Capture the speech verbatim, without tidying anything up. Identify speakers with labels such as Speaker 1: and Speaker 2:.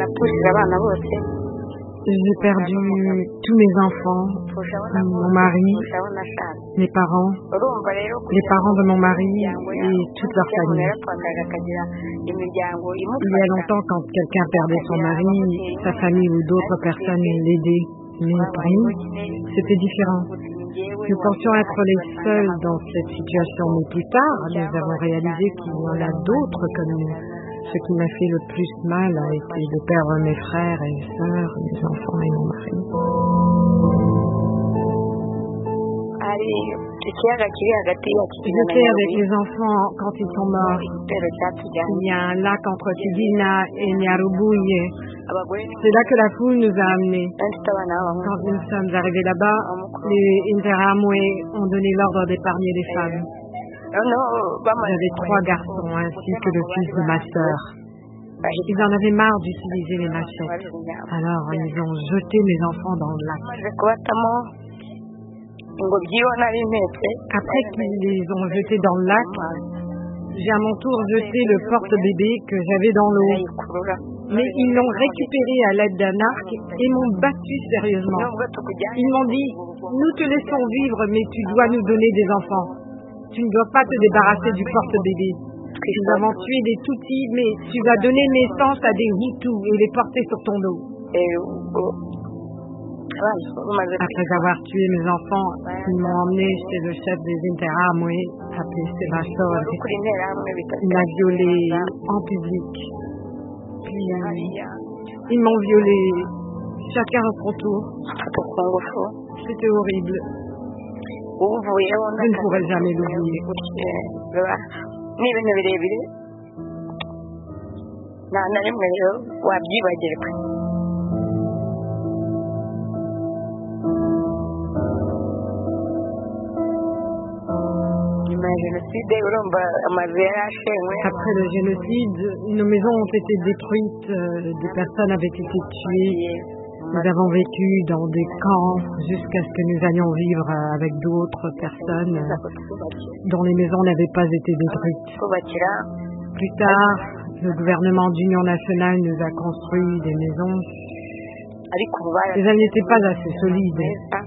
Speaker 1: J'ai perdu tous mes enfants, mon mari, mes parents, les parents de mon mari et toute leur famille. Il y a longtemps, quand quelqu'un perdait son mari, sa famille ou d'autres personnes l'aidaient. Mais pour nous, c'était différent. Nous pensions être les seuls dans cette situation, mais plus tard, nous avons réalisé qu'il y en a d'autres comme nous. Ce qui m'a fait le plus mal a été de perdre mes frères et sœurs, mes enfants et mon mari. J'étais avec les enfants quand ils sont morts. Il y a un lac entre Kigina et Nyarubuye. C'est là que la foule nous a amenés. Quand nous sommes arrivés là-bas, les Interamwe ont donné l'ordre d'épargner les femmes. J'avais trois garçons ainsi que le fils de ma sœur. Ils en avaient marre d'utiliser les machettes. Alors ils ont jeté mes enfants dans le lac. Après qu'ils les ont jetés dans le lac, j'ai à mon tour jeté le porte-bébé que j'avais dans l'eau. Mais ils l'ont récupéré à l'aide d'un arc et m'ont battu sérieusement. Ils m'ont dit, nous te laissons vivre, mais tu dois nous donner des enfants. Tu ne dois pas te débarrasser du porte-bébé. Nous avons tué des Tutsis, mais tu vas donner naissance à des Hutus et les porter sur ton dos. Après avoir tué mes enfants, ils m'ont emmené chez le chef des Interamwe, appelé Sebasor. Il m'a violée en public. Puis, ils m'ont violée, chacun à son tour. C'était horrible. Je ne pourrai jamais l'oublier. Après le génocide, nos maisons ont été détruites, euh, des personnes avaient été tuées. Nous avons vécu dans des camps jusqu'à ce que nous allions vivre avec d'autres personnes dont les maisons n'avaient pas été détruites. Plus tard, le gouvernement d'union nationale nous a construit des maisons, mais elles n'étaient pas assez solides.